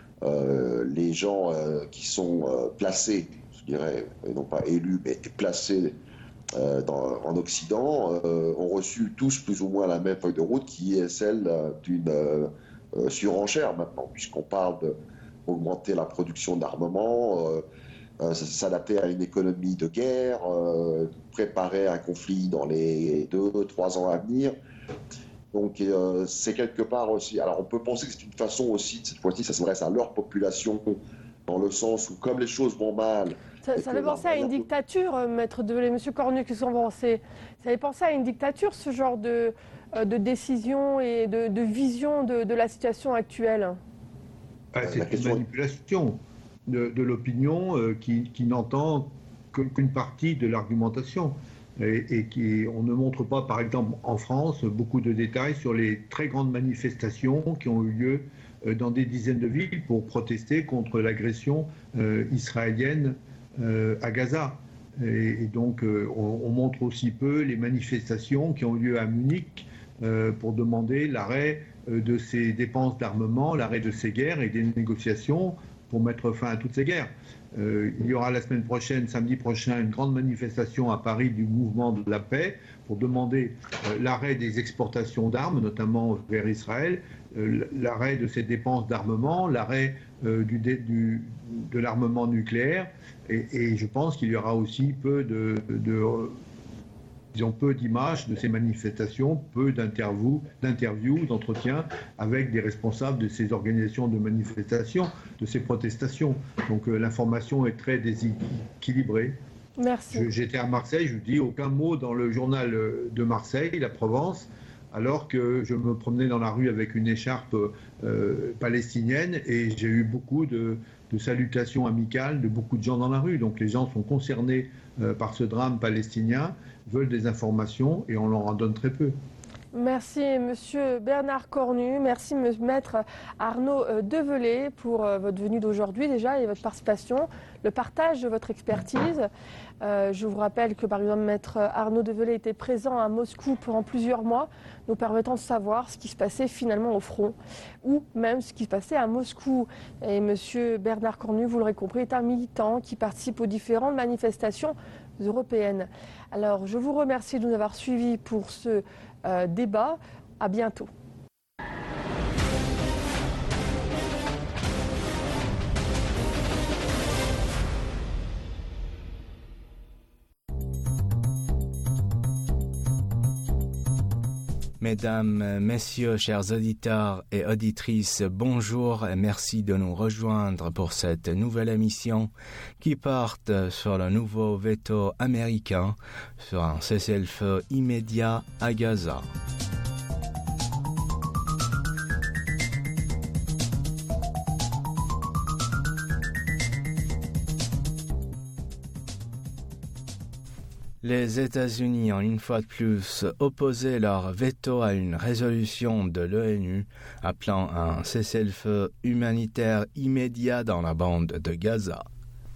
[SPEAKER 8] euh, les gens euh, qui sont euh, placés, je dirais, et non pas élus, mais placés Euh, dans, en Occident, euh, ont reçu tous plus ou moins la même feuille de route qui est celle euh, d'une euh, euh, surenchère maintenant, puisqu'on parle d'augmenter la production d'armement, euh, euh, s'adapter à une économie de guerre, euh, préparer un conflit dans les deux, trois ans à venir. Donc euh, c'est quelque part aussi, alors on peut penser que c'est une façon aussi, cette fois-ci ça s'adresse à leur population, dans le sens où comme les choses vont mal,
[SPEAKER 5] Ça, ça fait penser à une dictature, euh, maître Develay. Monsieur Cornu, qu'est-ce que vous en pensez? Ça fait penser à une dictature, ce genre de, euh, de décision et de, de vision de, de la situation actuelle?
[SPEAKER 7] Ah, c'est une manipulation de, de l'opinion euh, qui, qui n'entend qu'une partie de l'argumentation. Et, et qui, on ne montre pas, par exemple, en France, beaucoup de détails sur les très grandes manifestations qui ont eu lieu euh, dans des dizaines de villes pour protester contre l'agression euh, israélienne Euh, à Gaza. Et, et donc, euh, on, on montre aussi peu les manifestations qui ont eu lieu à Munich euh, pour demander l'arrêt euh, de ces dépenses d'armement, l'arrêt de ces guerres et des négociations pour mettre fin à toutes ces guerres. Euh, il y aura la semaine prochaine, samedi prochain, une grande manifestation à Paris du mouvement de la paix pour demander euh, l'arrêt des exportations d'armes, notamment vers Israël, euh, l'arrêt de ces dépenses d'armement, l'arrêt euh, du, du, de l'armement nucléaire. Et, et je pense qu'il y aura aussi peu de, de disons peu d'images de ces manifestations, peu d'interviews, d'interviews, d'entretiens avec des responsables de ces organisations de manifestations, de ces protestations. Donc euh, l'information est très déséquilibrée.
[SPEAKER 5] Merci.
[SPEAKER 7] Je, j'étais à Marseille, je ne dis aucun mot dans le journal de Marseille, la Provence, alors que je me promenais dans la rue avec une écharpe euh, palestinienne et j'ai eu beaucoup de, de salutations amicales de beaucoup de gens dans la rue. Donc les gens sont concernés euh, par ce drame palestinien, veulent des informations et on leur en donne très peu.
[SPEAKER 5] Merci Monsieur Bernard Cornu, merci Maître Arnaud Develay pour votre venue d'aujourd'hui déjà et votre participation, le partage de votre expertise. Euh, je vous rappelle que par exemple Maître Arnaud Develay était présent à Moscou pendant plusieurs mois, nous permettant de savoir ce qui se passait finalement au front ou même ce qui se passait à Moscou. Et Monsieur Bernard Cornu, vous l'aurez compris, est un militant qui participe aux différentes manifestations européennes. Alors je vous remercie de nous avoir suivis pour ce Euh, débat. À bientôt.
[SPEAKER 9] Mesdames, Messieurs, chers auditeurs et auditrices, bonjour et merci de nous rejoindre pour cette nouvelle émission qui porte sur le nouveau veto américain sur un cessez-le-feu immédiat à Gaza. Les États-Unis ont une fois de plus opposé leur veto à une résolution de l'ONU appelant à un cessez-le-feu humanitaire immédiat dans la bande de Gaza.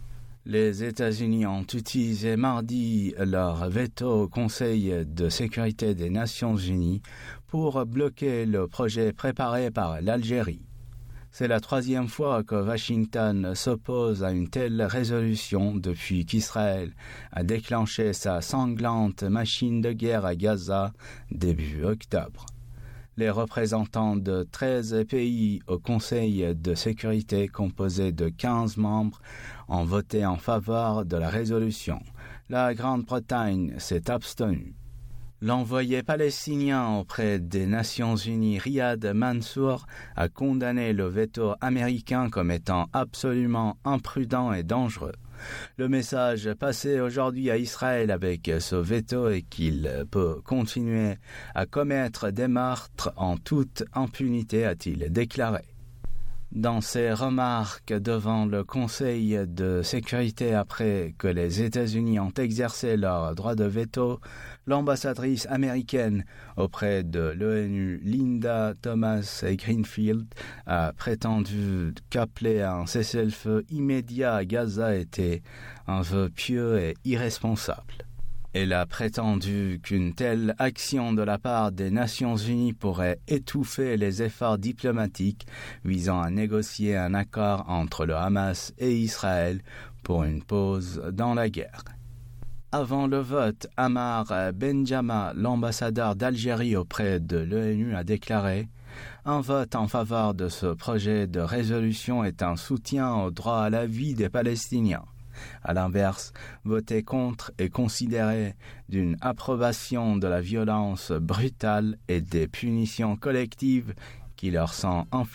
[SPEAKER 9] Les États-Unis ont utilisé mardi leur veto au Conseil de sécurité des Nations unies pour bloquer le projet préparé par l'Algérie. C'est la troisième fois que Washington s'oppose à une telle résolution depuis qu'Israël a déclenché sa sanglante machine de guerre à Gaza début octobre. Les représentants de treize pays au Conseil de sécurité composé de quinze membres ont voté en faveur de la résolution. La Grande-Bretagne s'est abstenue. L'envoyé palestinien auprès des Nations unies, Riyad Mansour, a condamné le veto américain comme étant absolument imprudent et dangereux. Le message passé aujourd'hui à Israël avec ce veto est qu'il peut continuer à commettre des meurtres en toute impunité, a-t-il déclaré. Dans ses remarques devant le Conseil de sécurité après que les États-Unis ont exercé leur droit de veto, l'ambassadrice américaine auprès de l'ONU, Linda Thomas-Greenfield, a prétendu qu'appeler à un cessez-le-feu immédiat à Gaza était un vœu pieux et irresponsable. Elle a prétendu qu'une telle action de la part des Nations unies pourrait étouffer les efforts diplomatiques visant à négocier un accord entre le Hamas et Israël pour une pause dans la guerre. Avant le vote, Amar Benjama, l'ambassadeur d'Algérie auprès de l'ONU, a déclaré « Un vote en faveur de ce projet de résolution est un soutien au droit à la vie des Palestiniens. À l'inverse, voter contre est considéré d'une approbation de la violence brutale et des punitions collectives qui leur sont infligées. »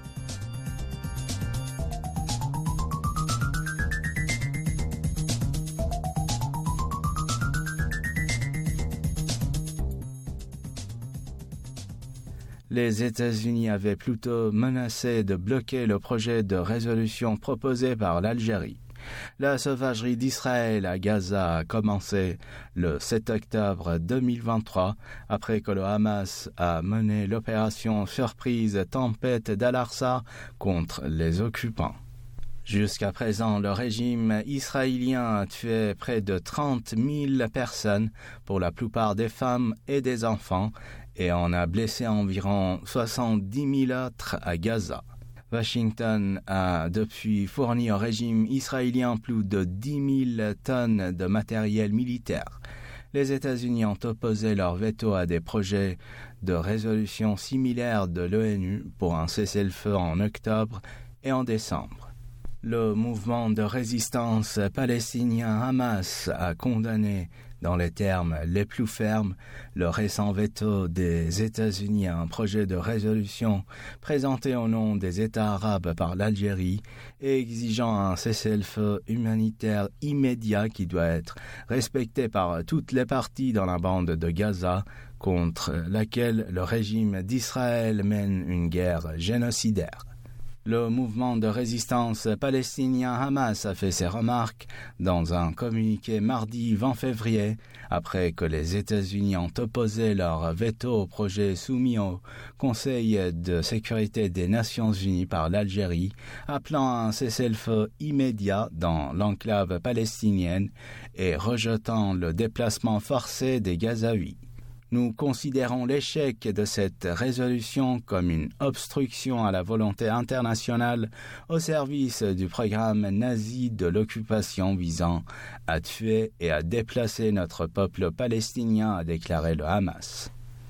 [SPEAKER 9] Les États-Unis avaient plutôt menacé de bloquer le projet de résolution proposé par l'Algérie. La sauvagerie d'Israël à Gaza a commencé le sept octobre deux mille vingt-trois, après que le Hamas a mené l'opération surprise Tempête d'Al-Aqsa contre les occupants. Jusqu'à présent, le régime israélien a tué près de trente mille personnes, pour la plupart des femmes et des enfants, et en a blessé environ soixante-dix mille autres à Gaza. Washington a depuis fourni au régime israélien plus de dix mille tonnes de matériel militaire. Les États-Unis ont opposé leur veto à des projets de résolution similaires de l'ONU pour un cessez-le-feu en octobre et en décembre. Le mouvement de résistance palestinien Hamas a condamné dans les termes les plus fermes le récent veto des États-Unis à un projet de résolution présenté au nom des États arabes par l'Algérie et exigeant un cessez-le-feu humanitaire immédiat qui doit être respecté par toutes les parties dans la bande de Gaza, contre laquelle le régime d'Israël mène une guerre génocidaire. Le mouvement de résistance palestinien Hamas a fait ses remarques dans un communiqué mardi vingt février, après que les États-Unis ont opposé leur veto au projet soumis au Conseil de sécurité des Nations unies par l'Algérie, appelant à un cessez-le-feu immédiat dans l'enclave palestinienne et rejetant le déplacement forcé des Gazaouis. Nous considérons l'échec de cette résolution comme une obstruction à la volonté internationale au service du programme nazi de l'occupation visant à tuer et à déplacer notre peuple palestinien, a déclaré le Hamas.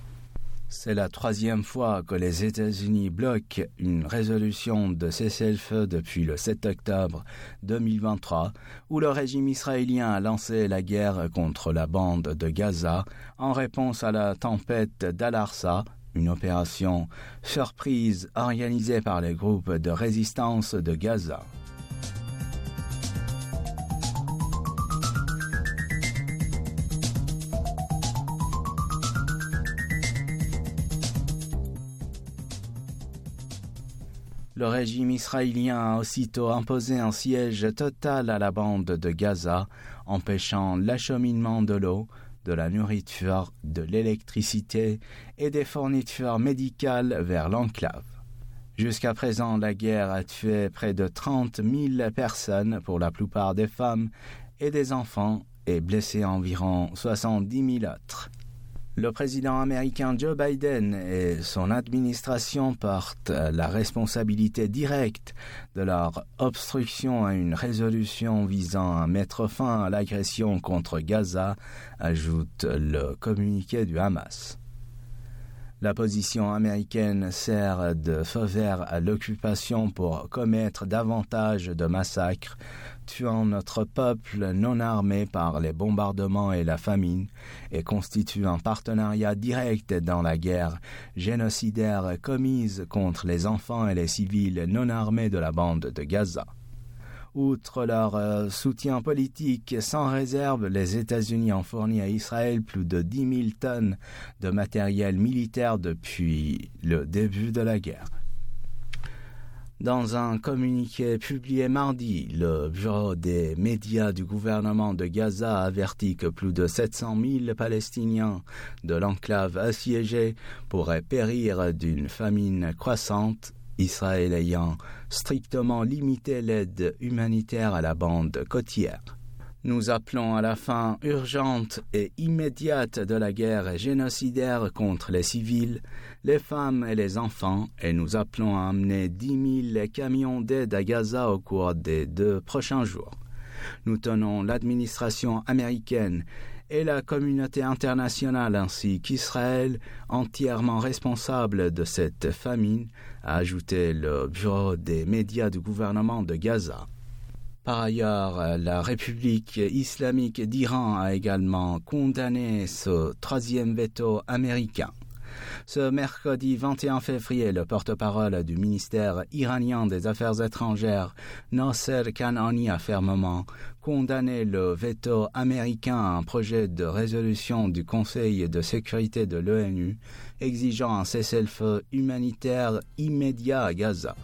[SPEAKER 9] C'est la troisième fois que les États-Unis bloquent une résolution de cessez-le-feu depuis le sept octobre deux mille vingt-trois, où le régime israélien a lancé la guerre contre la bande de Gaza en réponse à la tempête d'Al-Aqsa, une opération surprise organisée par les groupes de résistance de Gaza. Le régime israélien a aussitôt imposé un siège total à la bande de Gaza, empêchant l'acheminement de l'eau, de la nourriture, de l'électricité et des fournitures médicales vers l'enclave. Jusqu'à présent, la guerre a tué près de trente mille personnes, pour la plupart des femmes et des enfants, et blessé environ soixante-dix mille autres. Le président américain Joe Biden et son administration portent la responsabilité directe de leur obstruction à une résolution visant à mettre fin à l'agression contre Gaza, ajoute le communiqué du Hamas. La position américaine sert de feu vert à l'occupation pour commettre davantage de massacres, tuant notre peuple non armé par les bombardements et la famine, et constitue un partenariat direct dans la guerre génocidaire commise contre les enfants et les civils non armés de la bande de Gaza. Outre leur euh, soutien politique sans réserve, les États-Unis ont fourni à Israël plus de dix mille tonnes de matériel militaire depuis le début de la guerre. Dans un communiqué publié mardi, le bureau des médias du gouvernement de Gaza a averti que plus de sept cent mille Palestiniens de l'enclave assiégée pourraient périr d'une famine croissante, Israël ayant strictement limité l'aide humanitaire à la bande côtière. Nous appelons à la fin urgente et immédiate de la guerre génocidaire contre les civils, les femmes et les enfants, et nous appelons à amener dix mille camions d'aide à Gaza au cours des deux prochains jours. Nous tenons l'administration américaine et la communauté internationale ainsi qu'Israël entièrement responsable de cette famine, a ajouté le bureau des médias du gouvernement de Gaza. Par ailleurs, la République islamique d'Iran a également condamné ce troisième veto américain. Ce mercredi vingt et un février, le porte-parole du ministère iranien des Affaires étrangères, Nasser Kanani, a fermement condamné le veto américain à un projet de résolution du Conseil de sécurité de l'ONU exigeant un cessez-le-feu humanitaire immédiat à Gaza.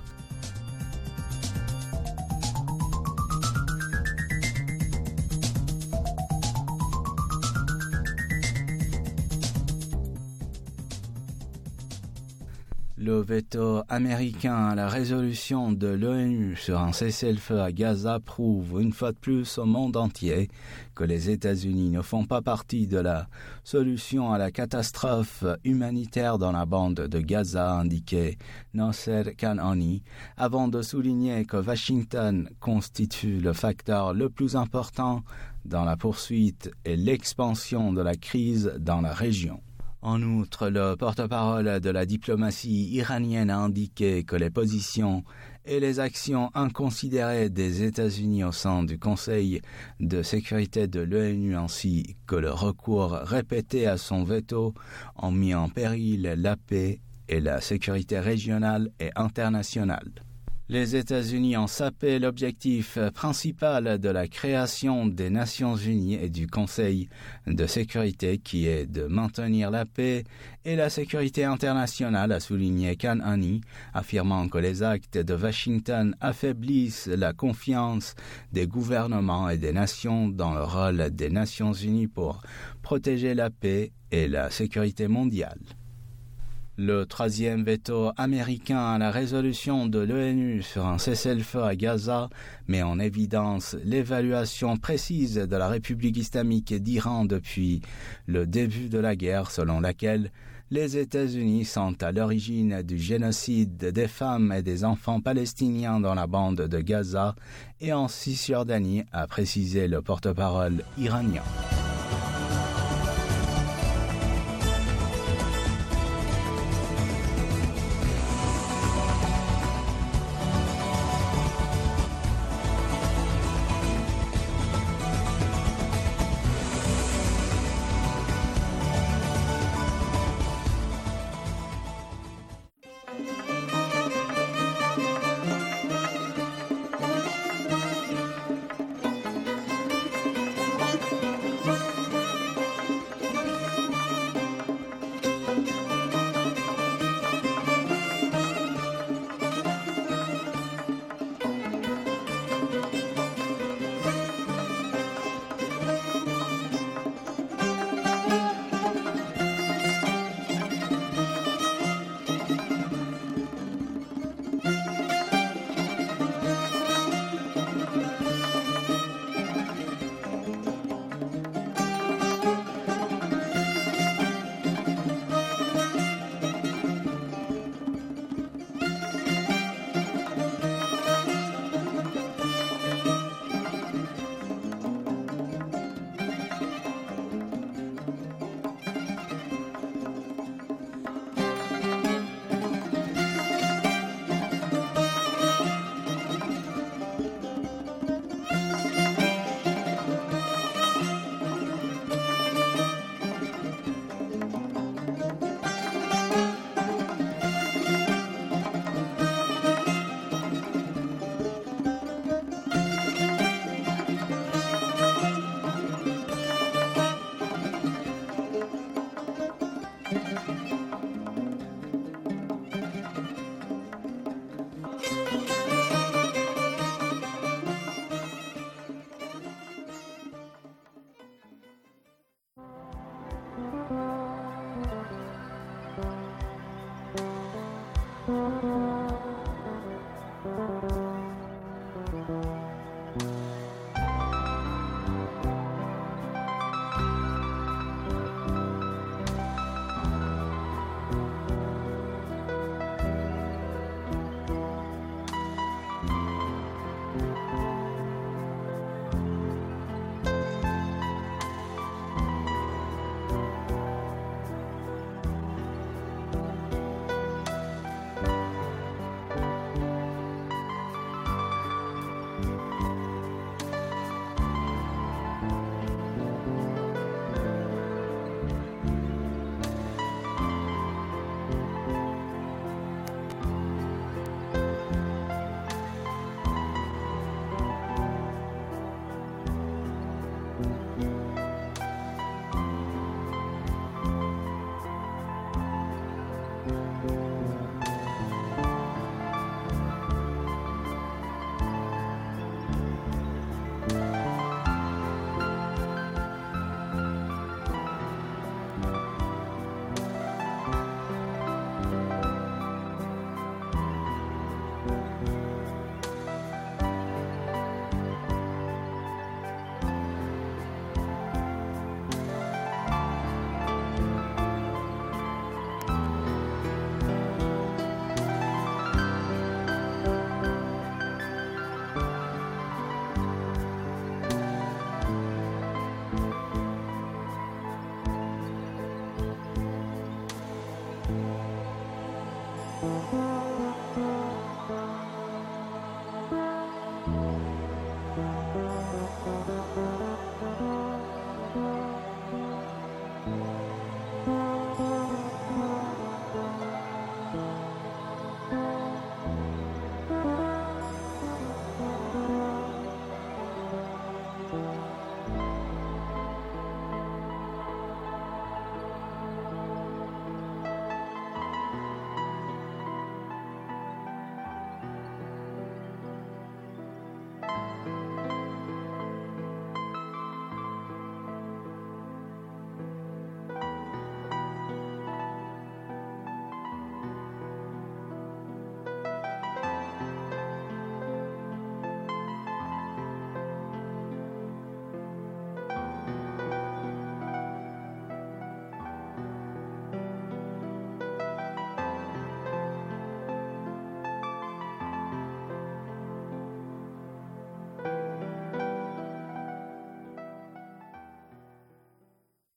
[SPEAKER 9] Le veto américain à la résolution de l'ONU sur un cessez-le-feu à Gaza prouve une fois de plus au monde entier que les États-Unis ne font pas partie de la solution à la catastrophe humanitaire dans la bande de Gaza, indiqué Nasser Kanani, avant de souligner que Washington constitue le facteur le plus important dans la poursuite et l'expansion de la crise dans la région. En outre, le porte-parole de la diplomatie iranienne a indiqué que les positions et les actions inconsidérées des États-Unis au sein du Conseil de sécurité de l'ONU ainsi que le recours répété à son veto ont mis en péril la paix et la sécurité régionale et internationale. Les États-Unis ont sapé l'objectif principal de la création des Nations Unies et du Conseil de sécurité qui est de maintenir la paix et la sécurité internationale, a souligné Kanani, affirmant que les actes de Washington affaiblissent la confiance des gouvernements et des nations dans le rôle des Nations Unies pour protéger la paix et la sécurité mondiale. Le troisième veto américain à la résolution de l'ONU sur un cessez-le-feu à Gaza met en évidence l'évaluation précise de la République islamique d'Iran depuis le début de la guerre, selon laquelle les États-Unis sont à l'origine du génocide des femmes et des enfants palestiniens dans la bande de Gaza et en Cisjordanie, a précisé le porte-parole iranien.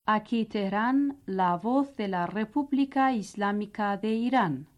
[SPEAKER 1] Aquí Teherán, la voz de la República Islámica de Irán.